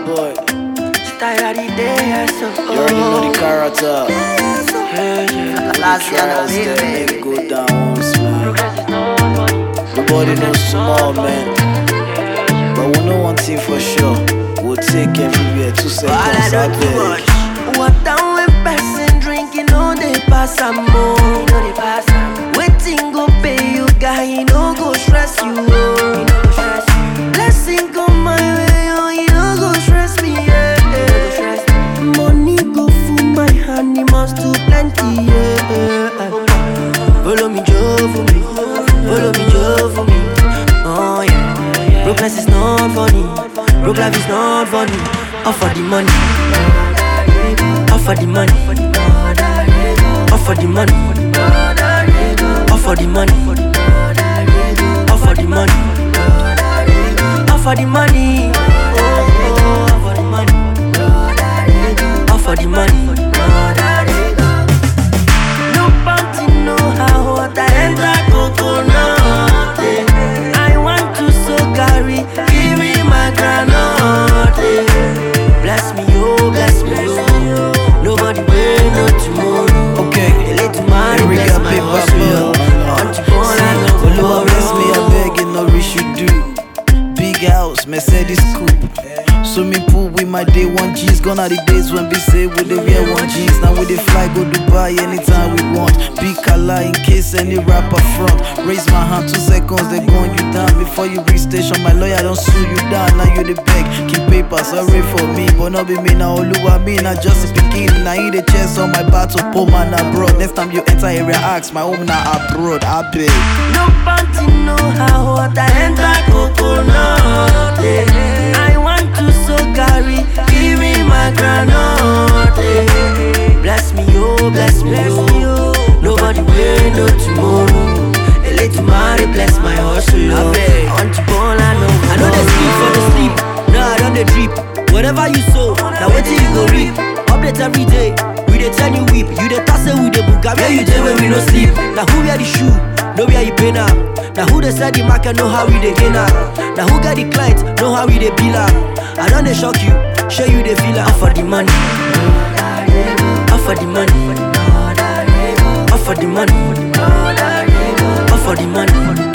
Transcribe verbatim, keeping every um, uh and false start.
boy. Tired of the day, so You already know the character. yeah, yeah. Last year, make it go down once, man. Nobody knows small, man. But we know one thing for sure. We'll take everywhere two seconds. I beg. What down when person drinking all they pass and more. You know they pass and waiting go pay you guy, you know go stress you. Oh. Blessing come my way, oh, you know go stress me. Yeah. Money go full my hand, it must do plenty. Yeah. Follow me, Joe for me. Follow me, Joe for me. Oh yeah. Brokenness is not funny. Broke life is not funny. Offer the money. Offer the money. Offer the money. Offer the money. Offer the money. Offer the money. Oh, offer the money. Offer the money. No bounty, no how hot I enter coconut. I want to so carry, give me my granite. Bless me, oh, bless me, oh. Nobody will know tomorrow. Okay, Here we got paper, but Lord bless me, I beg you, no wish you do. Big house, Mercedes coupe. Swimming pool with my day one G's. Gone are the days when we say we dey wear one jeans. Now we dey fly go Dubai anytime we want. Big color in case any rapper front. Raise my hand two seconds, they gun you down. Before you reach station, my lawyer don't sue you down. Now you the beg, keep paper, sorry for me. But not be me now, Oluwa me, not just a beginning. Now you the chest on my battle, poor man abroad. Next time you enter area, ask my home now abroad, I pay. No panty, no how hot I enter coconut. I want to so carry, give me my granite. Bless me, oh, bless me, oh. Nobody will know tomorrow. A little money bless my hustle. I want to ball, I know. I know they sleep for the sleep. No, I don't they drip. Whatever you sow, now wait till you go reap. Update every day. We dey tell you weep. You dey tassel with the book. Where you dey when we no sleep. Now who wear the shoe? Know where you pay now. Now who they sell the market, know how we dey gain now. Now who get the client, know how we dey bill am. I don't they shock you, show you the feel am. Offer the money. Offer the money. Offer the money. Offer the money.